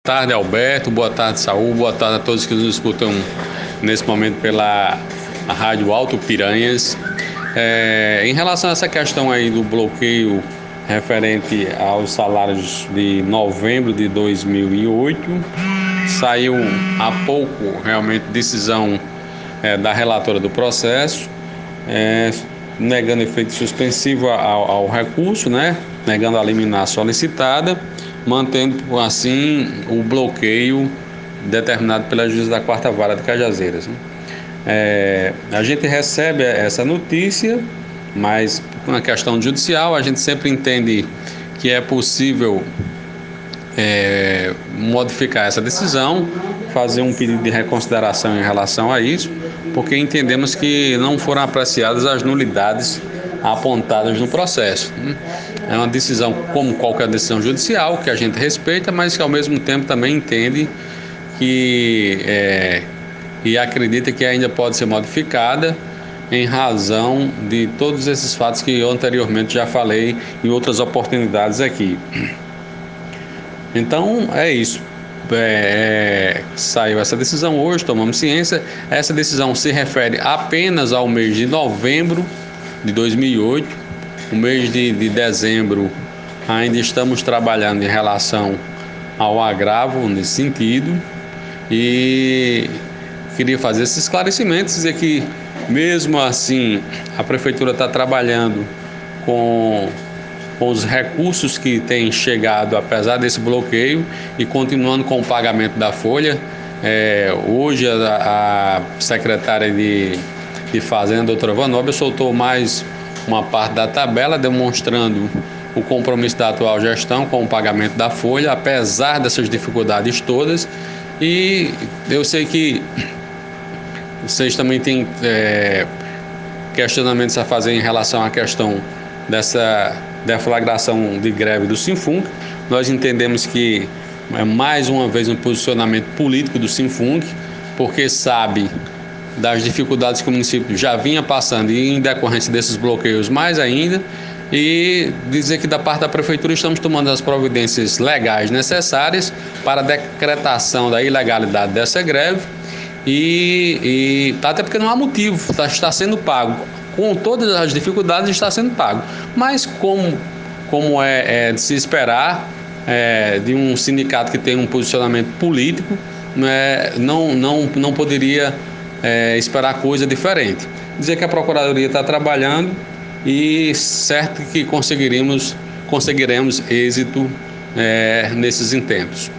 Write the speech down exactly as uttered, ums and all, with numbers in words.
Boa tarde, Alberto. Boa tarde, Saúl. Boa tarde a todos que nos escutam nesse momento pela Rádio Alto Piranhas. É, em relação a essa questão aí do bloqueio referente aos salários de novembro de dois mil e oito, saiu há pouco realmente decisão é, da relatora do processo, é, negando efeito suspensivo ao, ao recurso, né? Negando a liminar solicitada, mantendo assim o bloqueio determinado pela juíza da quarta vara de Cajazeiras. É, a gente recebe essa notícia, mas uma questão judicial, a gente sempre entende que é possível é, modificar essa decisão, fazer um pedido de reconsideração em relação a isso, porque entendemos que não foram apreciadas as nulidades apontadas no processo. É uma decisão como qualquer decisão judicial, que a gente respeita, mas que ao mesmo tempo também entende que é, e acredita que ainda pode ser modificada em razão de todos esses fatos que eu anteriormente já falei em outras oportunidades aqui. Então é isso. É, saiu essa decisão hoje, tomamos ciência. Essa decisão se refere apenas ao mês de novembro de dois mil e oito. O mês de, de dezembro ainda estamos trabalhando em relação ao agravo nesse sentido, e queria fazer esse esclarecimento, dizer que mesmo assim a prefeitura está trabalhando com, com os recursos que têm chegado apesar desse bloqueio e continuando com o pagamento da folha. É, hoje a, a secretária de, de Fazenda, doutora Vanóbia, soltou mais uma parte da tabela demonstrando o compromisso da atual gestão com o pagamento da folha, apesar dessas dificuldades todas. E eu sei que vocês também têm é, questionamentos a fazer em relação à questão dessa deflagração de greve do Sinfunk. Nós entendemos que é mais uma vez um posicionamento político do Sinfunk, porque sabe das dificuldades que o município já vinha passando e em decorrência desses bloqueios mais ainda, e dizer que da parte da prefeitura estamos tomando as providências legais necessárias para a decretação da ilegalidade dessa greve, e, e até porque não há motivo, está, está sendo pago, com todas as dificuldades está sendo pago, mas como, como é, é de se esperar é, de um sindicato que tem um posicionamento político, é, não, não, não poderia É, esperar coisa diferente. Dizer que a Procuradoria está trabalhando e certo que conseguiremos, conseguiremos êxito é, nesses intentos.